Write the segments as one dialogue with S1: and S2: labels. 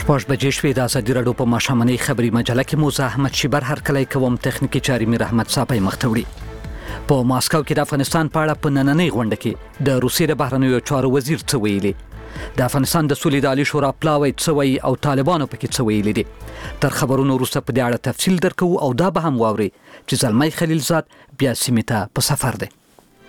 S1: شپږ بجې شوې د ازادي راډیو په ماښامنۍ خبري مجله کې مو زه احمد شیبر هرکلی کوم. تخنیکی چاري میر احمد صاحب مخ ته وړي. په ماسکو کې د افغانستان په اړه په نننۍ غونډه کې د روسیې د بهرنیو چارو وزیر څه ویلي، د افغانستان د سولې د عالی شورا پلاوی څه وایي او طالبانو پکې څه ویلي دي. تر خبرونو وروسته په دې اړه تفصیل درکو او دا به هم واوري چې زلمی خلیلزاد بیا سیمې ته په سفر دی.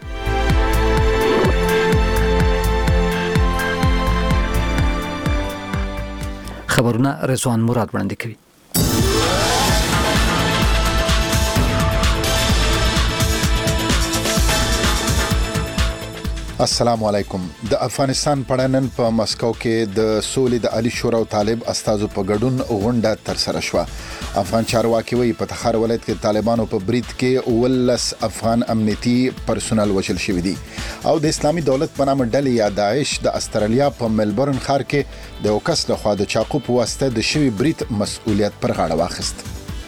S1: خبرونه رضوان مراد وړاندې کوي.
S2: السلام علیکم. د افغانستان پړنن په مسکو کې د سولې د عالی شورا او طالب استازو په ګډون غونډه تر سره شوه. افغان چارواکي وایي په تخار ولایت کې طالبانو په برید کې 19 افغان امنیتي پرسونل وژل شوي دي او د اسلامي دولت په نامه ډلې یا داعش د استرالیا په ملبورن ښار کې د یو کس لخوا د چاقو په واسطه د شوي برید مسؤلیت پر غاړه واخیست.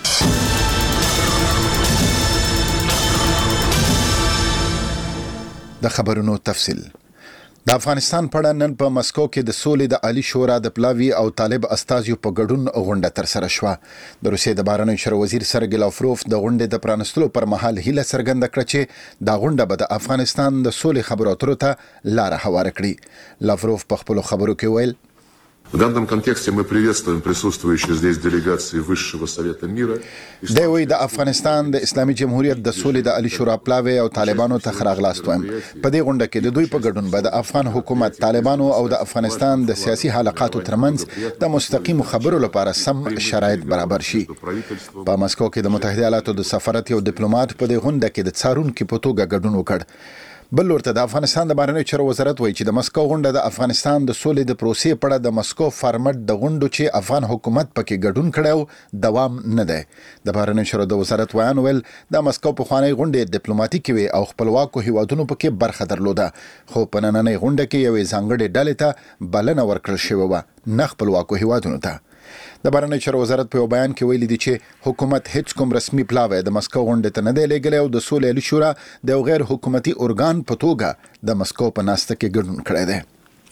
S2: د خبرونو تفصیل. د افغانستان په اړه نن په مسکو کې د سولې د عالی شورا د پلاوی او طالب استازیو په ګډون غونډه تر سره شوه. د روسیې د بهرنیو چارو وزیر سرګی لاوروف د غونډې د پرانستلو پر مهال هیله څرګنده کړه چې دا غونډه به د افغانستان د سولې خبرو اترو ته لار هواره کړي. لاوروف په خپل خبرو کې ویل:
S3: В данном контексте мы приветствуем присутствующие здесь делегации Высшего Совета мира.
S2: د وی د افغانستان د اسلامي جمهوریت د سولې د عالی شورا پلاوی او طالبانو ته خراغلاست وایم. په دې غونډه کې د دوی په ګډون به د افغان حکومت، طالبانو او د افغانستان د سیاسي حلقاتو ترمنځ د مستقیم خبرو لپاره سم شرایط برابر شي. په مسکو کې د متحده ایالاتو د سفارت یو ډیپلوماټ په دې غونډه کې د څارونکو په توګه ګډون وکړ. بل ورته د افغانستان د بهرنیو چارو وزارت وایي چې د مسکو غونډه د افغانستان د سولې د پروسې په اړه د مسکو فارمټ د غونډو چې افغان حکومت پکې ګډون کړو دوام نه دی. د بهرنیو چارو د وزارت ویان ویل د مسکو په خوانی غونډې ډیپلوماټیکي وي او خپلواکو هیوادونو پکې برخه درلوده، خو په نننۍ غونډه کې یوې ځانګړې ډلې ته بلنه ورکړل شوې وه، نه خپلواکو هیوادونو ته. د بهرنیو چارو وزارت په بیان کې ویلي دي چې حکومت هیڅ کوم رسمي پلاوی د مسکو غونډې ته نه دی لېږلی او د سولې عالی شورا د غیر حکومتي ارګان په توګه د مسکو په ناسته کې ګډون کړی دی.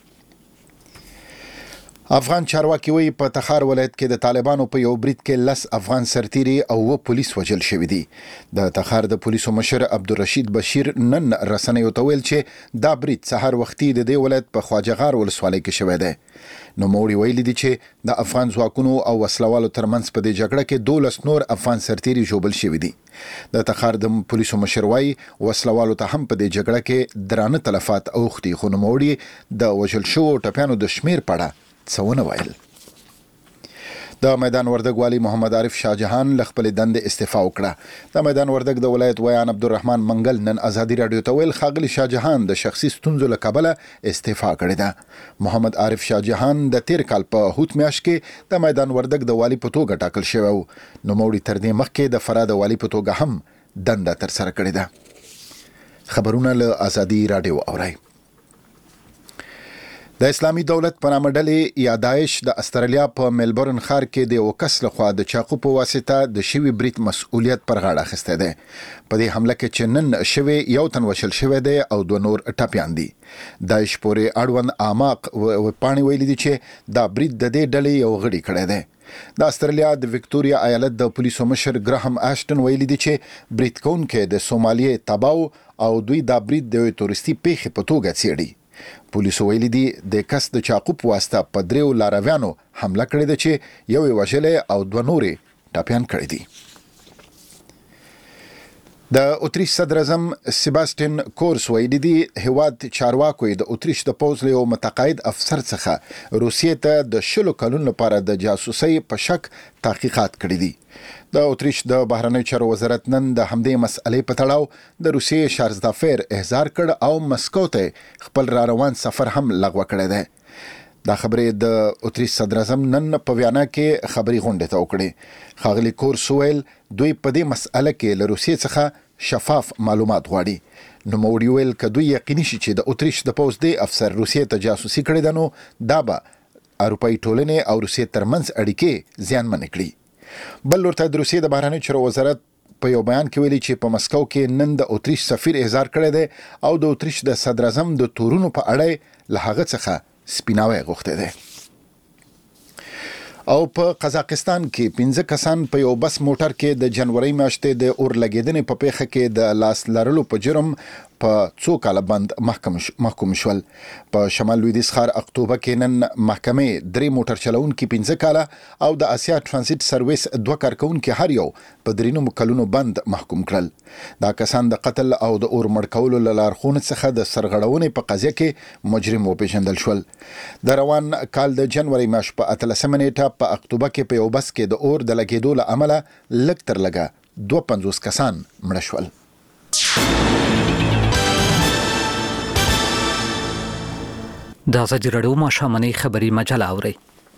S2: افغان چارواکي وایي په تخار ولایت کې د طالبانو په یو برید کې 10 افغان سرتیري او 2 پولیس وژل شوي دي. د تخار د پولیسو مشر عبدالرشید بشیر نن رسنیو ته ویل چې دا برید سحر وختي د دې ولایت په خواجهغار ولسوالۍ کې شوی دی. نوموړي ویلي دي چې د افغان ځواکونو او وسلوالو ترمنځ په دې جګړه کې 12 نور افغان سرتیري ژوبل شوي دي. د تخار د پولیسو مشر وایي وسلوالو ته هم په دې جګړه کې درانه تلفات اوښتي، خو نوموړي د وژل شوو ټپیانو د شمیر په اړه څه ویل. د میدان وردګ والی محمد عارف شاه جهان له خپل دندې استعفا وکړه. د میدان وردګ د ولایت ویان عبدالرحمن منګل نن ازادي راډیو ته ویل ښاغلي شاه جهان د شخصي ستونزو له کبله استعفا کړې ده. محمد عارف شاه جهان د تیر کال په هوت میاشت کې د میدان وردګ د والی په توګه ټاکل شوی و. نوموړي تر دې مخکې د فراه د والی په توګه هم دنده تر سره کړې ده. خبرونه له ازادي راډیو اورئ. د اسلامي دولت په نامه ډلې یا داعش د استرالیا په ملبورن ښار کې د یو کس لخوا د چاقو په واسطه د شوي برید مسؤلیت پر غاړه اخیستی دی. په دې حمله کې چې نن شوی یو تن وژل شوی دی او 2 نور ټپیان دي. داعش پورې اړوند اعماق پاڼې ویلي دي چې دا برید د دې ډلې یو غړي کړی دی. د استرالیا د وکټوریا ایالت د پولیسو مشر ګراهم آشټن ویلي دي چې برید کوونکي د سومالیې تباو او دوی دا برید د تورستي پیښې په توګه څیړي. پولیسو ویلي دي د کس د چاقو په واسطه په 3 لارویانو حمله کړې ده چې یو یې وژلی او 2 نورې ټپیان کړي دي. د اتریش صدر اعظم سیباستین کورس ویلي دي هیواد چارواکو د اتریش د پوځ له یو متقاعد افسر څخه روسیې ته د 10 کلونو لپاره د جاسوسۍ په شک تحقیقات کړي دي. د اتریش د بهرنیو چارو وزارت نن د همدې مسئلې په تړاو د روسیې شارزدافیر احضار کړ او مسکو ته خپل را روان سفر هم لغوه کړی دی. دا خبرې د اتریش صدر اعظم نن په ویانا کې خبري غونډه ته وکړې. ښاغلي کورس ویل دوی په دې مسئله کې له روسیې څخه شفاف معلومات غواړي. نوموړي ویل که دوی یقیني شي چې د اتریش د پوځ دی افسر روسیې ته جاسوسي کړې ده نو دا به اروپایي ټولنې او روسیې ترمنځ اړیکې زیانمنې کړي. بل ورته د روسیې د بهرنیو چارو وزارت په یو بیان کې ویلي چې په مسکو کې نن د اتریش سفیر احضار کړی دی او د اتریش د صدر اعظم د تورونو په اړه له هغه څخه سپیناوی غوښته دی. او په قزاقستان کې 15 کسان په یو بس موټر کې د جنوري میاشتې د اور لګیدنې په پیښه کې د لاس لرلو په جرم په 2 کاله بند محکوم شول. په شمال لویدیځ ښار اکتوبر کې نن محکمې 3 موټر چلونکي 15 کاله او د اسیا ترانزیت سرویس 2 کارکونکي هر یو په 3 کلونو بند محکوم کړل. دا کسان د قتل او د اور مړ کولو له لارښوونې څخه د سرغړونې په قضیه کې مجرم وپېژندل شول. د روان کال د جنوري میاشت په 13 نیټه په اکتوبر کې په یو بس کې د اور د لګیدو له امله لږ تر لږه 52 کسان مړه شول.
S1: د ازادي راډیو ماښامنۍ خبري مجله اورئ.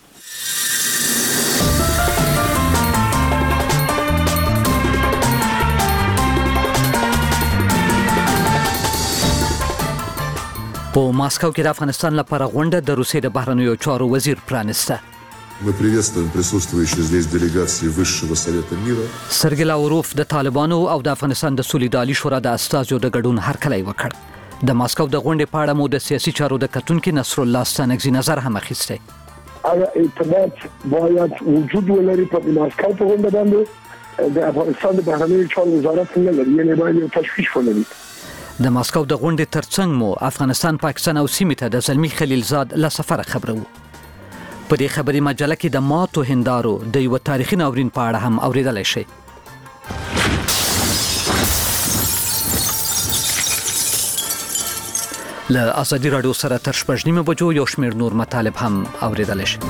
S1: په ماسکو کې د افغانستان لپاره غونډه د روسیې د بهرنیو چارو وزیر پرانسته.
S3: Мы приветствуем присутствующие здесь делегации Высшего Совета мира.
S1: سرګی لاوروف د طالبانو او د افغانستان د سولې د عالی شورا د استازو د ګډون هرکلی وکړ. د ماسکو د غونډې په اړه مو د سیاسي چارو د کتونکو نصر الله ستانکزي نظر هم اخیسته.
S4: ارتباط باید وجود ولري په ماسکو په غونډه باندې د افغانستان د بهرنیو چارو وزارت نه لري، یعنی باید تشویش ولري.
S1: د ماسکو د غونډې ترڅنګ مو افغانستان، پاکستان او سیمې ته د زلمی خلیلزاد له سفر خبرو. په دې خبري مجله کې د ماتو هندارو د یو تاریخي ناورین په اړه هم اوریدلای شئ. له ازادي راډیو سره تر 8:30 بجو یو شمېر نور مطالب هم اوریدلای شئ.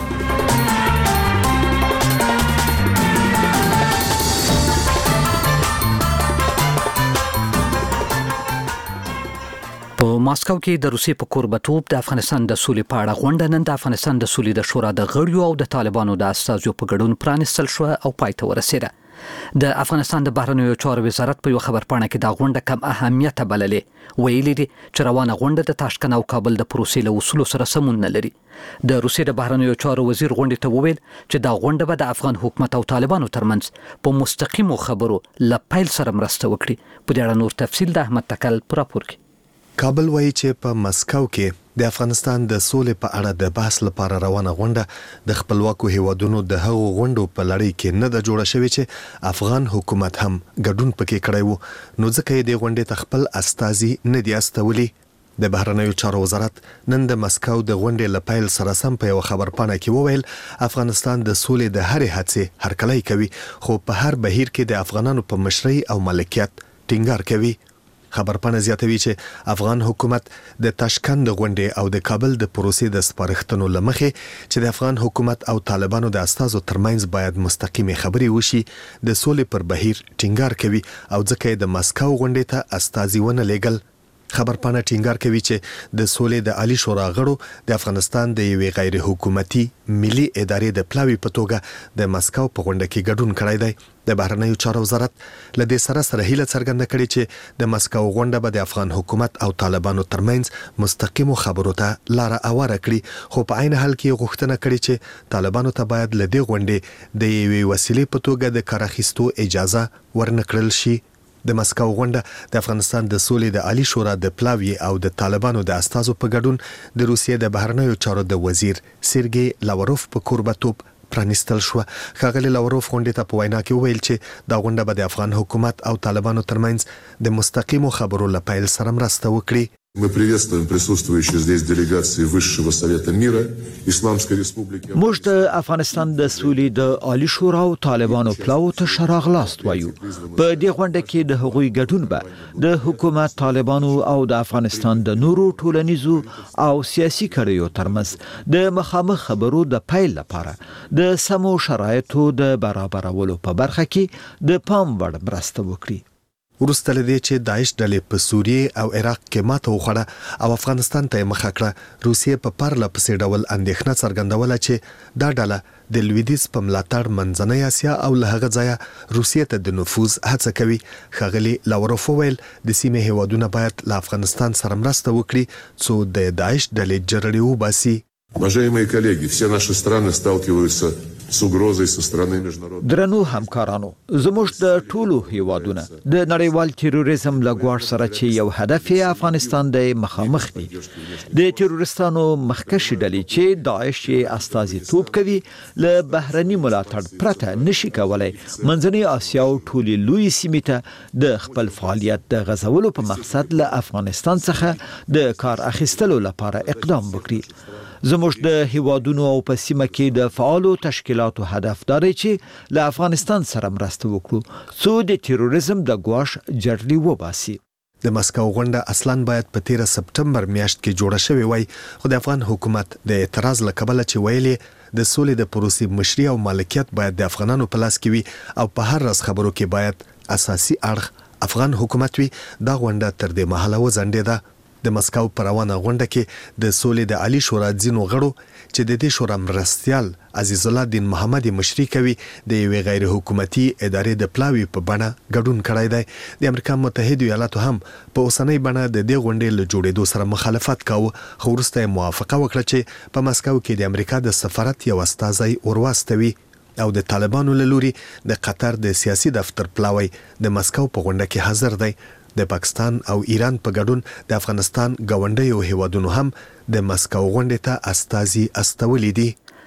S1: په ماسکو کې د روسیې په کوربتوب د افغانستان د سولې په اړه غونډه نن د افغانستان د سولې د شورا د غړیو او د طالبانو د استازو په ګډون پرانیستل شو او پای ته ورسېده. د افغانستان د بهرنیو چارو وزارت په یو خبرپاڼه کې دا غونډه کم اهمیت بللې. ویلي دي چې روانه غونډه د تاشکند او کابل د پروسې له اصولو سره سمون نه لري. د روسیې د بهرنیو چارو وزیر غونډې ته وویل چې دا غونډه به د افغان حکومت او طالبانو ترمنځ په مستقیمو خبرو له پیل سره مرسته وکړي. په دې اړه نور تفصیل د احمد تکل پر راپور کې.
S5: کابل وایي چې په مسکو کې د افغانستان د سولې په اړه د بحث لپاره روانه غونډه د خپلواکو هیوادونو د هغو غونډو په لړۍ کې نه ده جوړه شوې چې افغان حکومت هم ګډون پکې کړی وو، نو ځکه یې د غونډې ته خپل استازي نه دي استولي. د بهرنیو چارو وزارت نن د مسکو د غونډې له پیل سره سم په یو خبرپاڼه کې وویل افغانستان د سولې د هرې هڅې هرکلی کوي، خو په هر بهیر کې د افغانانو په مشرۍ او مالکیت ټینګار کوي. خبرپاڼه زیاتوي چې افغان حکومت د تاشکند غونډې او د کابل د پروسې د سپارښتنو لمخې چې د افغان حکومت او طالبانو د استازو ترمنځ باید مستقیمه خبرې وشي د سولې پر بهیر ټینګار کوي او ځکه د مسکو غونډې ته استازي ونه لېږل. خبرپاڼه ټینګار کوي چې د سولې د عالی شورا غړو د افغانستان د یوې غیر حکومتي ملي ادارې د پلاوي په توګه د مسکو په غونډه کې ګډون کړی دی. د بهرنیو چارو وزارت له دې سره هیله څرګنده کړې چې د مسکو غونډه به د افغان حکومت او طالبانو ترمنځ مستقیمو خبرو ته لار اواره کړي، خو په عین حال کې غوښتنه کړې چې طالبانو ته باید له دې غونډې د یوې وسیلې په توګه د کار اخیستو اجازه ورنکړل شي. د مسکو غونډه د افغانستان د سولې د عالی شورا د پلاوی او د طالبانو د استازو په ګډون د روسیې د بهرنیو چارو د وزیر سرګی لاوروف په کوربتوب پرانیستل شو. ښاغلي لاوروف غونډې ته په وینا کې وویل چې دا غونډه به د افغان حکومت او طالبانو ترمنځ د مستقیمو خبرو له پیل سره مرسته وکړي.
S3: Мы приветствуем присутствующие здесь делегации Высшего Совета мира Исламской Республики.
S6: موږ د افغانستان د سولې د عالی شورا او طالبانو پلاو ته شراغلاست وایو. په دې غونډه کې د هغوی ګډون به د حکومت، طالبانو او د افغانستان د نورو ټولنیزو او سیاسي کړیو ترمنځ د مخامخ خبرو د پیل لپاره د سمو شرایطو د برابرولو په برخه کې د پام وړ مرسته وکړي.
S5: وروسته له دې چې داعش ډلې په سوریې او عراق کې ماته وخوړه او افغانستان ته مخه کړه، روسیې په پرله پسې ډول اندېښنه څرګندوله چې دا ډله د لویدیځ په ملاتړ منځنۍ اسیا او له هغه ځایه روسیې ته د نفوذ هڅه کوي. ښاغلي لاوروف وویل د سیمې هیوادونه باید له افغانستان سره مرسته وکړي څو د داعش ډلې جرړې وباسي.
S3: Уважаемые коллеги, все наши страны сталкиваются с угрозой со стороны международных.
S6: درنو همکارانو زموږ د ټولو هیوادونه د نړیوال تروریزم له ګواښ سره چې یو هدف یې افغانستان د مخامخ دي د تروریستانو مخکشي ډلې چې داعش یې استازیتوب کوي له بهرني ملاتړ پرته نشي کولای منځنۍ اسیا او ټولې لوی سیمې ته د خپل فعالیت د غزولو په مقصد له افغانستان څخه د کار اخیستلو لپاره اقدام وکړي زموږ د هیوادونو او په سیمه کې د فعالو تشکیلاتو هدف دا دی چې له افغانستان سره مرسته وکړو څو د تروریزم د ګواښ جړلې وباسي
S5: د مسکو غونډه اصلاً باید په 13 سپټمبر میاشت کې جوړه شوې وای خو د افغان حکومت د اعتراض لکبله چې ویلي د سولې د پروسې مشري او مالکیت باید د افغانانو په لاس کې وي او په هر راز خبرو کې باید اساسي اړخ افغان حکومت وي دا غونډه تر دې مهاله وځنډېده د مسکو پر روانه غونډه کې د سولې د عالی شورا ځینو غړو چې د دې شورا مرستیال عزیز الله دین محمد مشري کوي د یوې غیر حکومتي ادارې د پلاوي په بڼه ګډون کړی دی د امریکا متحده ایالاتو هم په اوسنۍ بڼه د دې غونډې له جوړېدو سره مخالفت کاوه خو وروسته موافقه وکړه چې په مسکو کې د امریکا د سفارت یو استازی ورواستوي او د طالبانو له لوري د قطر د سیاسي دفتر پلاوی د مسکو په غونډه کې حاضر دی د پاکستان او ایران په ګډون د افغانستان ګاونډیو هیوادونو هم د مسکو غونډې ته استازي استولې دي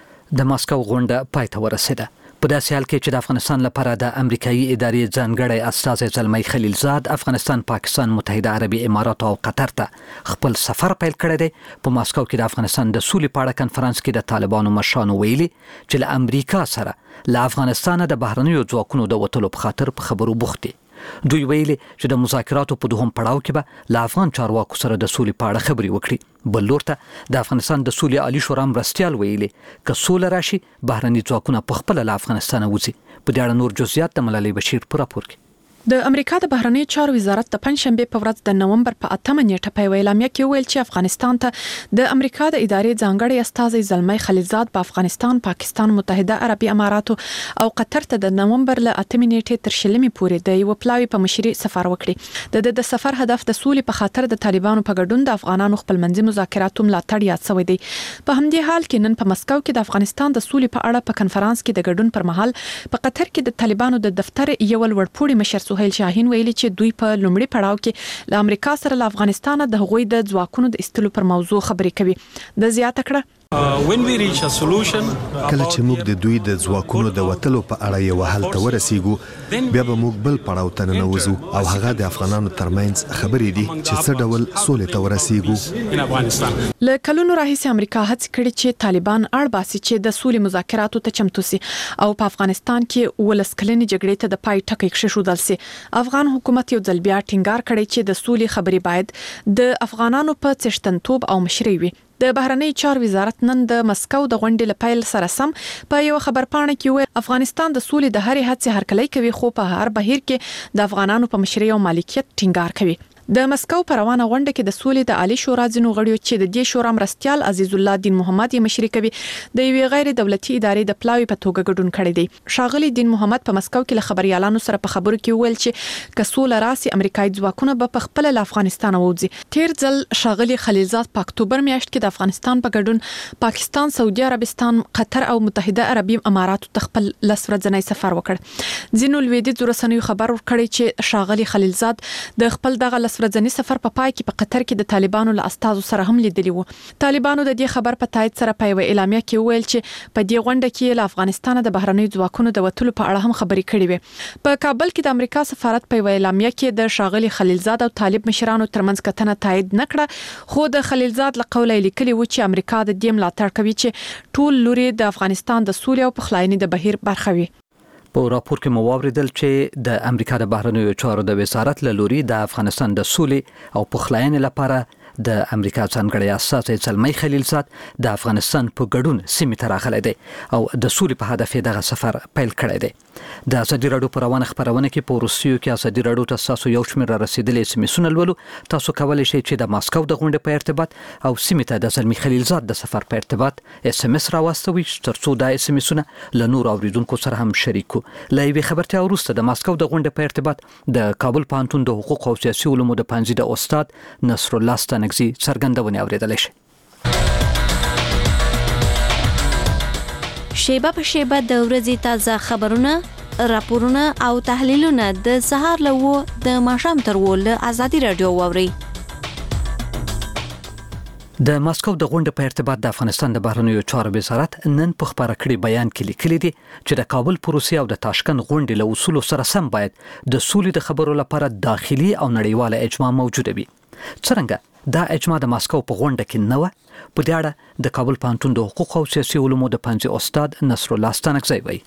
S1: د مسکو غونډه پای ته ورسېده په داسې حال کې چې د افغانستان لپاره د امریکایي ادارې ځانګړی استازی زلمی خلیلزاد افغانستان پاکستان متحده عربي امارات او قطر ته خپل سفر پیل کړی دی په مسکو کې د افغانستان د سولې په اړه کنفرانس کې د طالبانو مشرانو ویلي چې له امریکا سره له افغانستانه د بهرنیو ځواکونو د وتلو په خاطر په خبرو بوخت دي دوی ویلي چې د مذاکراتو په دوهم پړاو کې به له افغان چارواکو سره د سولې په اړه خبرې وکړي بل لور ته د افغانستان د سولې عالی شورا مرستیال ویلي که سوله راشي بهرني ځواکونه په خپله له افغانستانه وځي په دې اړه نور جزئیات د ملالۍ بشیر په راپور کې
S7: د امریکا د بهرنی چارو وزارت د پنځشنبه په ورځ د نومبر په 8 نیټه په اعلامیه کې ویل چې افغانستان ته د امریکا د ادارې ځانګړی استازی زلمی خلیلزاد په افغانستان، پاکستان، متحده عربي امارات او قطر ته د نومبر له 8 نیټې تر 20 پورې د یو پلاوی په مشري سفر وکړي د سفر هدف د سولې په خاطر د طالبانو په ګډون د افغانانو خپلمنځي مذاکراتو ملاتړ یاد شوی دی په همدې حال کې نن په مسکو کې د افغانستان د سولې په اړه په کنفرانس کې د ګډون پر مهال په قطر کې د طالبانو د دفتر یو لوړپوړي مشر سهیل شاهین ویلي چې دوی په لومړي پړاو کې له امریکا سره له افغانستان د هغوی د ځواکونو د استلو پر موضوع خبرې کوي د زیاته کړه
S5: کله چې موږ د دوی د ځواکونو د وتلو په اړه یو حل ته ورسیږو بیا به موږ بل پړاو ته ننوځو او هغه د افغانانو ترمنځ خبرې دي چې څه ډول سولې ته ورسیږو
S7: له کلونو راهیسې امریکا هڅه کړې چې طالبان اړ باسي چې د سولې مذاکراتو ته چمتو سي او په افغانستان کې ولس کلنې جګړې ته د پای ټکی کېښودل سي افغان حکومت یو ځل بیا ټینګار کړی چې د سولې خبرې باید د افغانانو په څښتنتوب او مشرۍ وي د بهرنی چارو وزارت نن د مسکو د غونډې لپاره سره سم په یو خبرپاڼه کې ویل افغانستان د سولې د هرې هڅې هرکلی کوي خو په هر بهیر کې د افغانانو په مشرۍ او مالکیت ټینګار کوي د مسکو پر روانه غونډه کې د سولې د عالی شورا ځینو غړیو چې د دې شورا مرستیال عزیز الله دین محمد یې مشري کوي د یوې غیر دولتي ادارې د پلاوی په توګه ګډون کړی دی ښاغلي دین محمد په مسکو کې له خبريالانو سره په خبرو کې ویل چې کسول راسي امریکایي ځواکونه به په خپل له افغانستان وځي تیر ځل ښاغلي خلیلزاد په اکتوبر میاشت کې د افغانستان په ګډون پاکستان، سعودي عربستان، قطر او متحده عربي امارات ته خپل لسورځنی سفر وکړ ځینو لویدیځ رسنیو خبر ورکړی چې ښاغلي خلیلزاد د خپل دغه ورځنی سفر په پای کې په قطر کې د طالبانو له استازو سره هم لیدلی وو طالبانو د دې خبر په تایید سره په اعلامیه کې ویل چې په دې غونډه کې له افغانستان د بهرنی ځواکونو د وټلو په اړه هم خبرې کړې وې په کابل کې د امریکا سفارت په اعلامیه کې د ښاغلي خلیلزاد او طالب مشرانو ترمنځ کتنه تایید نکړه خو د خلیلزاد له قوله لیکلي و چې امریکا د دې ملاتړ کوي چې ټول لوري د افغانستان د سولې او پخلاینې د بهیر برخه وي
S1: په راپور کې مو واوریدل چې د امریکا د بهرنیو چارو د وزارت له لوري د افغانستان د سولې او پخلاینې لپاره د امریکا ځانګړی استازی زلمی خلیلزاد د افغانستان په ګډون سیمې ته راغلی دی او د سولې په هدف دغه سفر پیل کړی دی د ازادي راډیو په روانه خبرونه کې په روسیو کې ازادي راډیو ته تاسو یو شمېر را رسیدلې سیمې لولو تاسو کولی شئ چې د ماسکو د غونډې په ارتباط او سیمې ته د زلمی خلیلزاد د سفر په ارتباط SMS راوستوي ترڅو دا SMS له نور اوریدونکو سره هم شریکو له یوې خبرتیا وروسته د ماسکو د غونډې په ارتباط د کابل پوهنتون د حقوق او سیاسي علومو د پوهنځي د استاد نصر الله ستانکزي څرګندونې اوریدلې شي
S8: شیبه په شیبه د ورځې تازه خبرونه، راپورونه او تحلیلونه د سهار له 9 د ماښام تر 10 له ازادي رادیو واورئ.
S1: د ماسکو د غونډې په ارتباط د افغانستان د بهرنیو چارو وزارت نن په خبره کړي بیان کې لیکلي دي چې د کابل پروسې او د تاشکند غونډې له اصولو سره سم باید د سولې د خبرو لپاره داخلي او نړیواله اجماع موجوده وي. څرنګه دا اجماع د ماسکو په غونډه کې نه و. په دې اړه د کابل پوهنتون د حقوق او سیاسي علومو د پنځه استاد نصر الله ستانکزی وایي.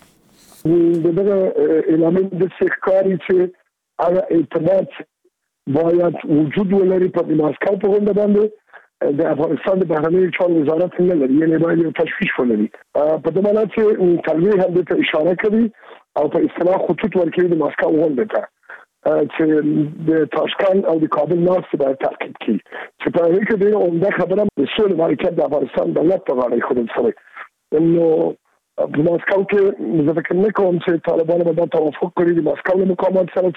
S4: دغه اعلان د سیکاري چې هغه اعتماد باید وجود ولري په ماسکو په غونډه باندې د افغانستان د بهرنیو چارو وزارت نه لري، یعنی باید یو تشویش ولري. په دې معنی چې تلوي هم د اشاره کوي او په اصطلاح خطوط ورکوي د ماسکو غونډه ته چې د تاشکند او د کابل ناس باید تاکید کړي چې په هغه کې د عمده خبره د سولې مالکیت د افغانستان دولت په غاړه ایښودل شوی. نو په ماسکو کې زه فکر نه کوم چې طالبان به دا توافق کړي د ماسکو له مقامات سره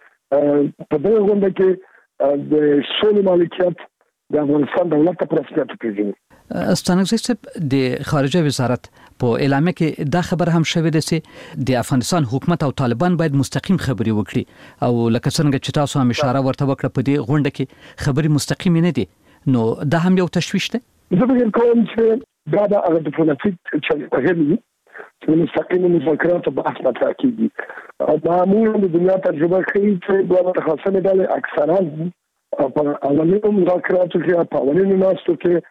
S4: چې په دغه غونډه کې د سولې مالکیت د افغانستان دولت په رسمیت پیژني.
S1: ستانکزی صاحب د خارجه وزارت په اعلامیه کې دا خبر هم شوې ده چې د افغانستان حکومت او طالبان باید مستقیم خبري وکړي او لکه څنګه چې تاسو هم اشاره ورته وکړه په دې غونډه کې خبري مستقیم نه دي، نو دا هم یو تشویش ده.
S4: زه فکر کوم چې دا د ډیپلوماټیک چلند چې مستقیم مذاکرات په بحث مطرح کیږي. معمولا د دنیا تجربه کوي چې دوه متخاصمه ډلې اکثرا په اولنیو مذاکراتو کې په اولنیو ناستو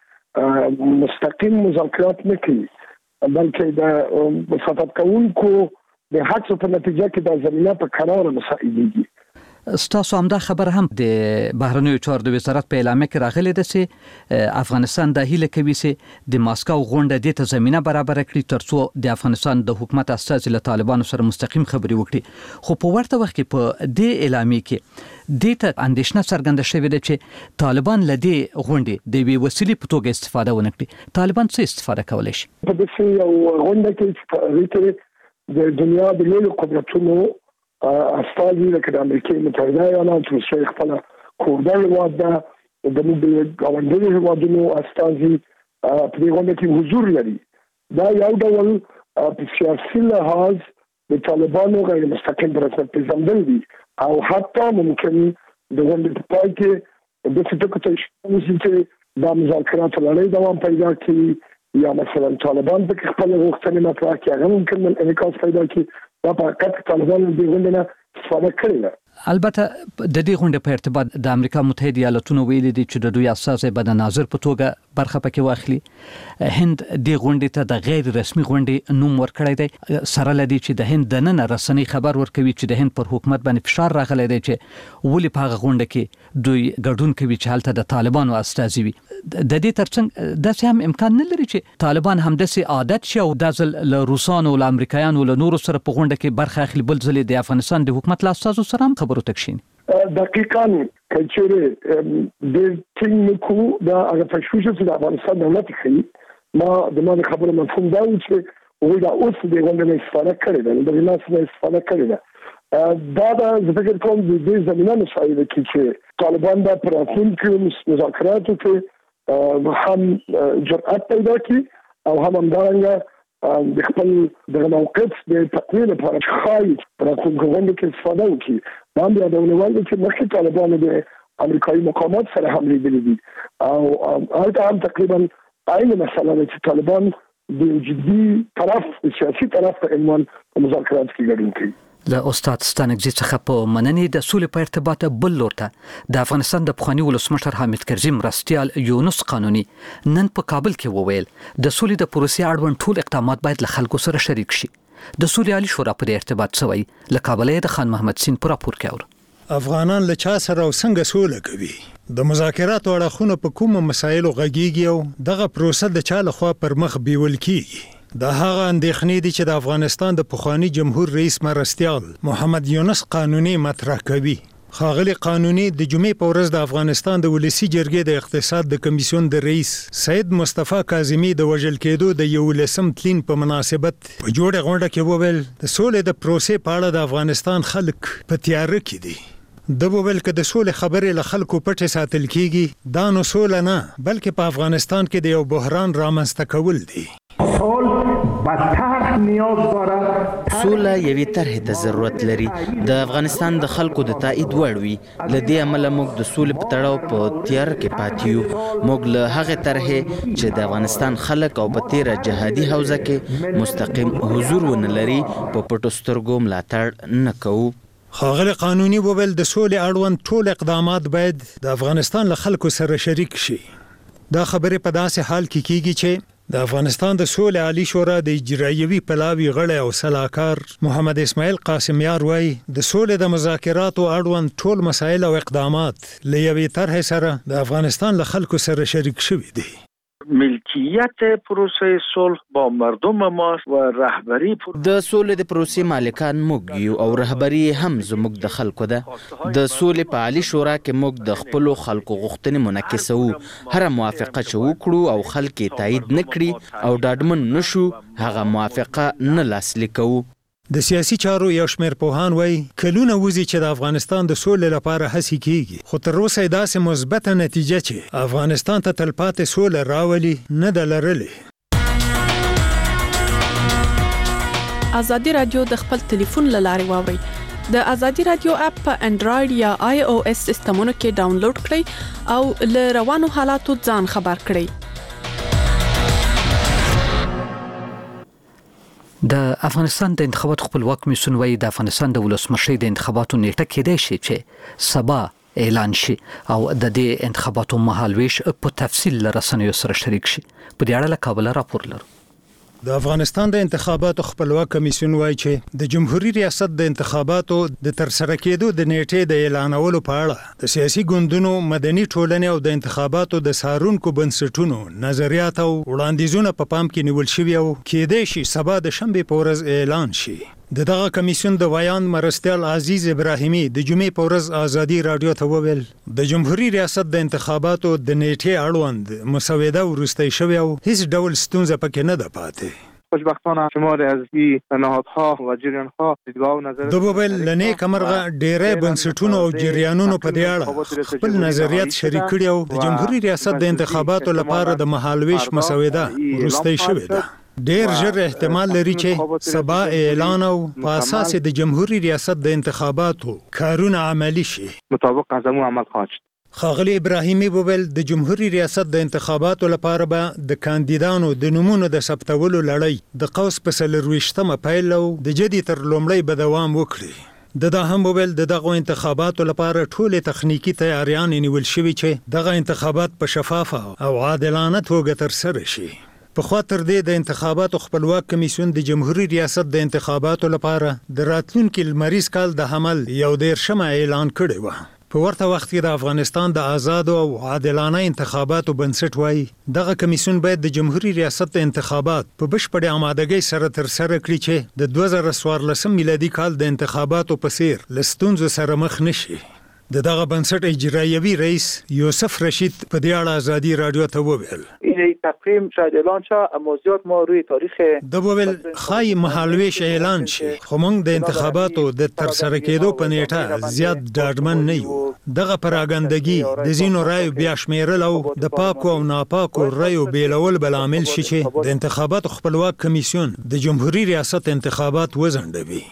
S4: کې مستقیم مذاکرات نه کوي، بلکې د مصادف کوونکو د هڅو په نتیجه کې د زمینه په قرار مساعدېږي.
S1: ستاسو هم دا خبر هم د بهرنیو چارو د وزارت په اعلامیه کې راغلی ده چې افغانستان د هیله کوي چې د ماسکو غونډه د ته زمينه برابر کړي ترڅو د افغانستان د حکومت اساس له طالبانو سره مستقیم خبري وکړي. خو په ورته وخت کې په دې اعلامیه کې د ته اندېښنه څرګنده شوې ده چې طالبان لدی غونډې د وی وسیلې په توګه استفاده ونه کړي. طالبان څه استفاده کولای شي؟
S4: په دې یو غونډه کې د دنیا د لوی قدرتونو استازي لکه د امریکای متحده ایالاتو، روسیې خپل کورډل واده د موږ ګاونډي هیوادونو استازي په دې غونډه کې حضور لري. دا یو ډول په سیاسي لحاظ د طالبانو غیر مستقیم رسمیت پیژندل دي او حتی ممکن د غونډې په پای کې د څه ټکو چې د مذاکرات لړۍ دوام پیدا کړي یا مثلا طالبان په خپل غوښتنې مطرح کړي هغه ممکن انعکاس پیدا کړي. دا په حقیقت طالبان د غونډې نه استفاده کړې ده.
S1: البته د دې غونډې په ارتباط د امریکا متحده ایالاتونو ویلي دي چې د دوی اساس به د ناظر په توګه برخه پکې واخلي. هند د غونډې ته د غیر رسمي غونډې نوم ورکړی دی، سره لدی چې د هند د نن رسنۍ خبر ورکوي چې د هند پر حکومت باندې فشار راغلی دی چې ولې په هغه غونډه کې دوی ګډون کوي چې هلته د طالبانو استازي وي. د دې ترڅنګ داسې هم امکان نه لري چې طالبان هم داسې عادت شي او د ځل له روسانو او امریکایانو له نورو سره په غونډه کې برخه اخلي بل ځل د افغانستان د حکومت له استازو سره هم خبرو تکشين.
S4: دقیقاً کچېره د ټینګو دا هغه تشویش چې د افغانستان دولت کوي ما د خبرو مفهوم دا و چې وی دا اوس د غونډې استفاده کړې ده، د ناس نه استفاده کړې ده. دا د فکر کوم د دې زمينه مساعده کوي چې طالبان د پراتونکو مذاکراتو کې هم جرأت پیدا کړي او هم همدارنګه د خپل د موقف د تقویل لپاره خای پراتونکو غونډې کې استفاده وکړي. باندې د ونوال چې مخکې طالبان د امریکایي مقامات سره هم لیدلي دي او هلته هم تقریبا عین مسله ده چې طالبان د جدي طرف سیاسي طرف په عنوان مذاکرات کې ګډون کوي.
S1: له استاد ستانکزی څخه په مننې د سولې په ارتباط بل لورته د افغانستان د پخوانی ولسمشر حامد کرزي مرستيال یونس قانوني نن په کابل کې وویل د سولې د پروسې اړوند ټول اقدامات باید له خلکو سره شریک شي. د سولې عالی شورا په ارتباط سوی له کابل د خان محمد سین پر راپور کوي.
S9: افغانان له چا سره څنګه سوله کوي؟ د مذاکراتو اړخونه په کومه مسایلو غږیږي او دغه پروسه د چا لخوا پر مخ بیول کیږي؟ دا هغه اندېښنې دي چې د افغانستان د پخوانی جمهور رئیس مرستيال محمد یونس قانوني مطرح کوي. خاغلی قانوني د جمعې په ورځ د افغانستان د ولسی جرګې د اقتصاد د کمیسیون د رئیس سید مصطفی کاظمی د وژل کېدو د 11 تلین په مناسبت په جوړه غونډه کې وویل د سولې د پروسې په اړه د افغانستان خلک په تیاره کې دي. د وویل چې د سولې خبرې له خلکو پټه ساتل کیږي دا نو سوله نه بلکې په افغانستان کې د یو بحران رامنځته کول دي.
S10: بدتر سوله یوې طرحې ته ضرورت لري. د افغانستان د خلکو د تایید وړ وي. له دې امله موږ د سولې په تړاو په تیار کې پاتې یو. موږ له هغې طرحې چې د افغانستان خلک او په تیره جهادي حوزه کې مستقیم حضور ونه لري په پټو سترګو ملاتړ نه کوو.
S9: ښاغلی قانوني وویل د سولې اړوند ټول اقدامات باید د افغانستان له خلکو سره شریک شي. دا خبرې په داسې حال کې کیږي چې د افغانستان د سولې عالی شورا د اجرایوي پلاوي غړی او سلاکار محمد اسماعیل قاسمیار وایي د سولې د مذاکراتو اړوند ټول مسایل او اقدامات له یوې طرحې سره د افغانستان له خلکو سره شریک شوي دي.
S11: ملکیت پروسه صلح با مردم ما و رهبری
S10: د سولې د پروسې مالکان موږ یو او رهبری هم زموږ د خلکو ده. د سولې په عالی شورا کې موږ د خپلو خلکو غوښتنې منعکسوو. هر موافقه چې وکړو او خلک یې تایید نه کړي او ډاډمن نشو هغه موافقه نه لاسلیک کوو.
S9: د سیاسي چارو یو شمېر پوهان وایي کلونه وځي چې د افغانستان د سولې لپاره هڅې کیږي خو تر اوسه یې داسې مثبته نتیجه چې افغانستان ته تلپاتې سوله راولي نه ده لرلې.
S7: ازادي رادیو د خپل ټلیفون له لارې واورئ. د ازادي رادیو اپ په انډراید یا آی او اس سیستمونو کې ډاونلوډ کړئ او له روانو حالاتو ځان خبر کړئ.
S1: د افغانستان د انتخاباتو خپلواک کمیسیون وايي د افغانستان د ولسمشر د انتخاباتو نیټه کېدای شي چې سبا اعلان شي او د دې انتخاباتو مهالويش په تفصیل لرسنیو سره شریک شي. په دې اړه له کابل راپور لرو.
S9: د افغانستان د انتخاباتو خپلواک کمیسیون وايي چې د جمهوریت ریاست د انتخاباتو د ترسره کېدو د نیټې د اعلانولو په اړه د سیاسي ګوندونو، مدني ټولنې او د انتخاباتو د څارونکو بنسټونو نظریات او وړاندیزونه په پام کې نیول شوي او کېدای شي سبا د شنبې په ورځ اعلان شي. دغه کمیسیون د ویان مرستیال عزیز ابراهیمی د جمعې په ورځ ازادي رادیو ته وویل د جمهوریت ریاست د انتخاباتو د نیټې اړوند مسوده ورسته شوی او هیڅ ډول ستونزه پکې نه ده پاتې.
S12: خوشبختانه شمار از این نهادها و جریانها دیدگاه و نظر
S9: د وویل لنې کمرغه ډېرې بنسټونو او جریانونو په دې اړه خپل نظریات شریک کړي او د جمهوریت ریاست د انتخاباتو لپاره د مهالويش مسوده ورسته شوی ده. ډېر ژر احتمال لري چې سبا اعلان او په اساس د جمهوریت ریاست د انتخاباتو کارونه عملی شي.
S12: مطابق از امو عمل خواهد شد.
S9: ښاغلی ابراهیمی وویل د جمهوریت ریاست د انتخاباتو لپاره به د کاندیدانو د نومونو د ثبتولو لړۍ د قوس په 24مه پیل او د جدي تر لومړۍ به دوام وکړي. دا هم وویل دغه انتخاباتو لپاره ټول تخنیکی تیاریان نیول شوي چې دغه انتخابات په شفافه او عادلانه توګه ترسره شي. په خاطر دې د انتخاباتو خپلواک کمیسیون د جمهوریت ریاست د انتخاباتو لپاره د راتلونکي لمریز کال د حمل یو 13مه اعلان کړی و. په ورته وخت کې د افغانستان د آزاد او عادلانه انتخاباتو بنسټ وايي دغه کمیسیون باید د جمهوریت ریاست د انتخابات په بشپړه آمادګۍ سره ترسره کړي چې د 2014 میلادي کال د انتخاباتو په څیر له ستونزو سره مخ نشي. دغه بنسټ اجرایوي رئیس یوسف رشید په دې اړه ازادي رادیو ته وویل
S12: این تقریم شاید اعلان شه اما زیاد ما روی تاریخ
S9: د وویل خای مهالويش اعلان شي خو موږ د انتخاباتو د ترسره کېدو په نیټه زیات ډاډمن نه یو. دغه پراګندګي د زینو رایو بیا شمیرل او د پاکو او ناپاکو رایو بیلول بل عامل شي چې د انتخاباتو خپلواک کمیسیون د جمهوریت ریاست انتخابات وزندوي.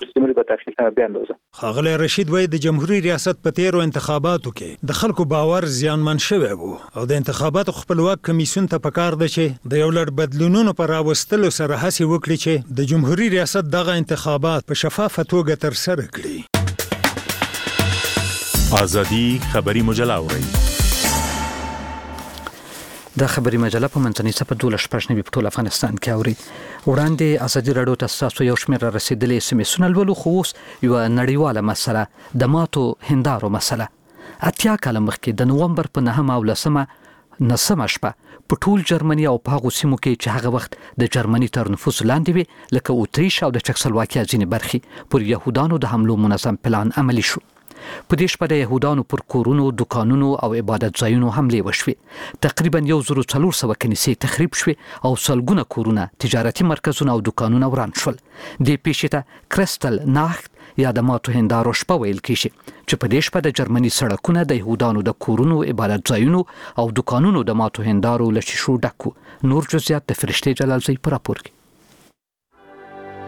S9: ښاغلی رشید وایي د جمهوریت ریاست په تیرو انتخاباتو کې د خلکو باور زیانمن شوی و او د انتخاباتو خپلواک کمیسیون ته پکار ده چې د یو لړ بدلونونو پر راوستلو سره هڅه وکړي چې د جمهوریت ریاست دغه انتخابات په شفافه توګه ترسره کړي.
S13: ازادي خبري مجله اوري.
S1: د خبري مجله په منځنۍ صفحه 12 په ټول افغانستان کې اوري. وړاندې ازادي رادیو ته تاسو یو شمېر رسیدلې سیمه ولولو خو اوس یو نړیواله مسله د ماتو هندارو مسله. اتیا کال مخکې د نومبر په 9 او 10 شپه په ټول جرمني او په هغو سیمو کې چې هغه وخت د جرمني تر نفوذ لاندې وي لکه اوتریش او د چکسلواکیا ځینې برخې پر یهودانو د حملو منظم پلان عملی شو. په دې شپه د یهودانو پر کورونو، دکانونو او عبادت ځایونو حملې وشوې. تقریبا 1400 کنیسې تخریب شوې او سلګونه کورونه، تجارتي مرکزونه او دکانونه وران شول. دې پیښې ته کرستل ناخت یا د ماتو هندارو شپه ویل کیږي چې په دې شپه د جرمني سړکونه د یهودانو د کورونو، عبادت ځایونو او دکانونو د ماتو هندارو له شیشو ډکو. نور جزئیات د فرشتي جلالزی په راپور کې.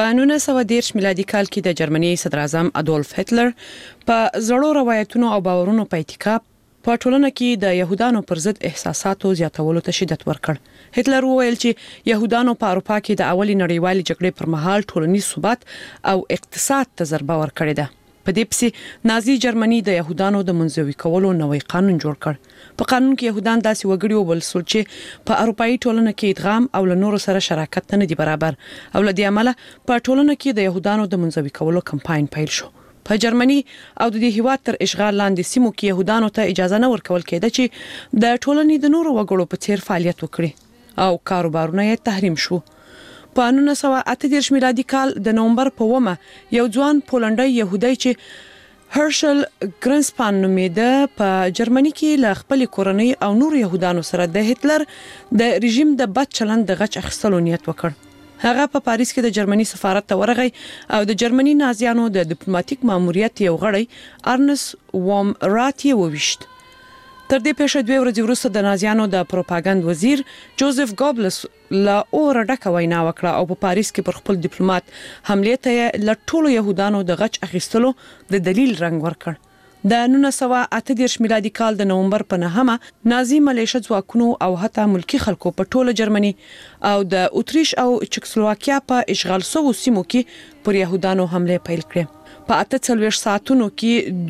S14: په 1910 میلادي کال کې د جرمني صدر اعظم ادولف هټلر په زړو روایتونو او باورونو په اتکا په ټولنه کې د يهودانو پر ضد احساساتو زیاتولو ته شدت ورکړ. هټلر وویل چې يهودانو په اروپا کې د اولي نړیوالې جګړې پر مهال ټولنیز ثبات او اقتصاد ته ضربه ورکړې ده. په دې پسې نازي جرمني د يهودانو د منځوي کولو نوې قانون جوړ کړ. په قانون کې يهودان داسې وګړي وبلل چې په اروپאי ټولنه کې ادغام او له نورو سره شراکت نه دي برابر او له دې عمله په ټولنه کې د يهودانو د منځوي کولو کمپاین پیل شو. په جرمني او د دې هیواد تر اشغال لاندې سیمو کې يهودانو ته اجازه نه ورکول کېده چې د ټولنې د نورو وګړو په څیر فعالیت وکړي او کاروبارونه یې تحریم شو. په 1938 میلادي کال د نومبر په 1 یو ځوان پولنډي يهودي چې هرشل ګرنسپان نومېده په جرمني کې له خپل کورنۍ او نور يهودانو سره د هټلر د رژیم د بد چلند د غچ اخیستلو نیت وکړ. هغه په پاریس کې د جرمني سفارت ته ورغی او د جرمني نازیانو د ډیپلوماټیک ماموریت یو غړی ارنس ووم راتی وویشت. تر دې پیښې 2 ورځې وروسته د نازیانو د پروپاګاند وزیر جوزف ګوبلس لا اور ډکه وینا وکړه او په پاریس کې پر خپل ډیپلوماټ حمله ته ل ټولو يهودانو د غچ اخیستلو د دلیل رنگ ورکړ. د 1938 میلادي کال د نومبر په 9 نازي ملیشه ځواکونو او حتی ملکی خلکو په ټوله جرمني او د اتریش او چکسلواکیا په اشغال سو سیمو کې پر يهودانو حمله پیل کړه. په 48 ساعتونو کې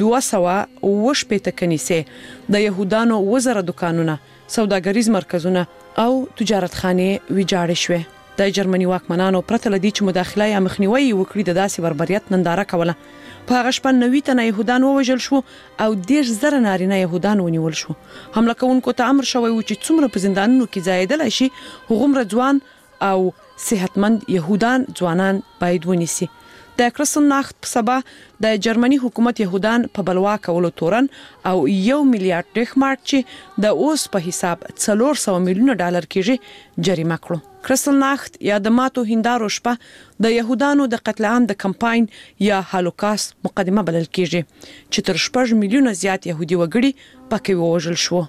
S14: 280 کنيسې د يهودانو وزره دکانونه، سوداګریز مرکزونه او تجارتخانه ویجاړې شوې. د جرمني واکمنانو پرته لدی چې مداخله یا مخنیوي وکړي د داسې بربریت ننداره کوله. په هغه شپه 90 تنه يهودان ووژل شو او 10,000 نارینه يهودان ونیول شو. حمله کوونکو ته امر شوی و چې څومره په زندانونو کې ځایدل شي هغومره ځوان او صحتمند يهودان ځوانان باید ونیسي. د کرسناخت په سبا د جرمني حکومت يهودان په بلوا کولو تورن او 1 میلیارډ ډیخمارک چې د اوس په حساب 400 میلیون ډالر کېږي جریمه کړو. کرسناخت یا د ماتو هندارو شپه د يهودانو د قتل عام د کمپاین یا هالوکاست مقدمه بلل کېږي چې تر 6 میلیون زیات يهودي وګړي پکې ووژل شو.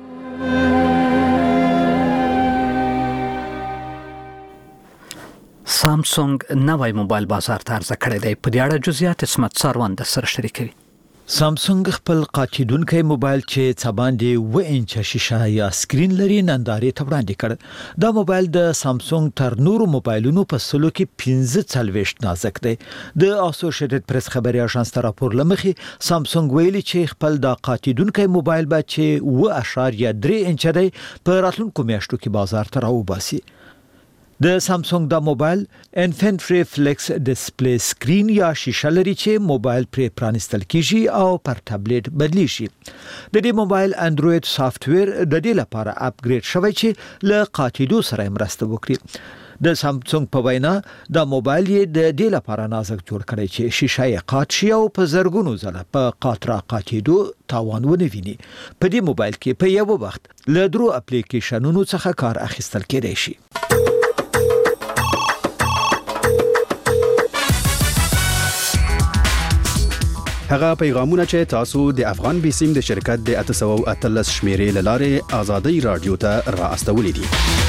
S1: سامسونګ نوای موبایل بازار ته عرضه کړی دی. په دې اړه جزئیات اسمت ساروان د سره شریکوي.
S6: سامسونګ خپل قاچیدونکي موبایل چې څباندې 2 انچه شیشه یا سکرین لري نندارې ته وړاندې کړ. دا موبایل د سامسونګ تر نورو موبایلونو په سلو کې 15 نازک دی. د اسوسییټډ پریس خبري اژانس ته راپور لمخې سامسونګ ویلي چې خپل د قاچیدونکي موبایل به چې 2.3 انچه دی په راتلونکو میاشتو کې بازار ته راوباسي. د سامسونګ دا موبایل انفینټری فلیکس ډیسپلی سکرین یا شیشه لري چې موبایل پرې پرانستل کیږي او پر ټابلیټ بدلی شي. د دې موبایل انډراید سافټویر د دې لپاره اپګریډ شوی چې له قاچیدو سره مرسته وکړي. د سامسونګ په وینا دا موبایل یې د دې لپاره نازک جوړ کړی چې شیشه یې قات شي او په زرګونو ځله په قاطرا قاچیدو تاوان ونه ویني. په دې موبایل کې په یو وخت له درو اپلیکیشنونو څخه کار اخیستل کېدای شي.
S15: هغه پیغامونه چې تاسو د افغان بیسیم د شرکت د 813 شمیرې لاره آزادۍ رادیو ته را استولې دي.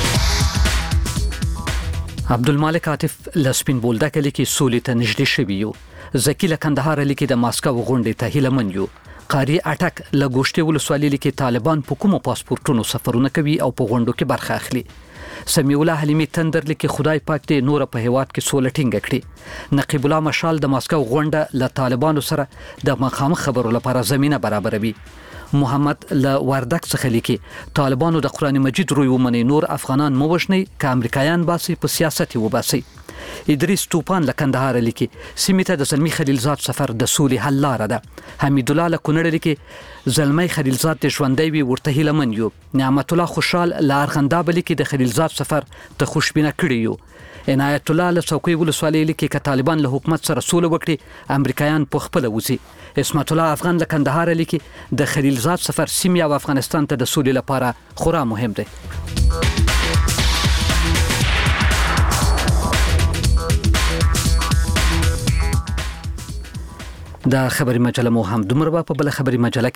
S1: عبدالمالک عاطف لسپین بولدک لیکي سولې ته نږدې شوی یو. زکی له کندهار لیکي د ماسکو غونډې ته هیله من یو. قاری اټک له ګوشتي ولسوالۍ لیکي طالبان په کومو پاسپورتونو سفرونه کوي او په غونډو کې برخه اخلي. سمیع الله حلیمی تندر لیکي خدای پاک دې نور په هیواد کې سوله ټینګه کړي. نقیب الله مشال د ماسکو غونډه له طالبانو سره د مخامخ خبرو لپاره زمينه برابروي. محمد له وردک څخه لیکي طالبانو د قران مجید روی ومني نور افغانان مو وښني ک امریکایان باسي په سیاست وباسي. ادریس توپان له کندهار لیکي سیمه ته د زلمی خلیلزاد سفر د سولې حل لاره ده. حمید الله له کونړ لیکي زلمی خلیلزاد د ژوندۍ وي ورته هیله من یو. نعمت الله خوشحال له ارغنداب لیکي د خلیلزاد سفر ته خوشبینه کړی یو. عنایت الله له څوکۍ ولسوالۍ لیکي ک طالبان له حکومت سره سوله وکړي امریکایان په خپل وځي. اسمت الله افغان له کندهار لیکي د خلیلزاد سفر سیمه او افغانستان ته د سولې لپاره خورا مهم دی. دا خبري مجله مو هم دومره په بل خبري مجله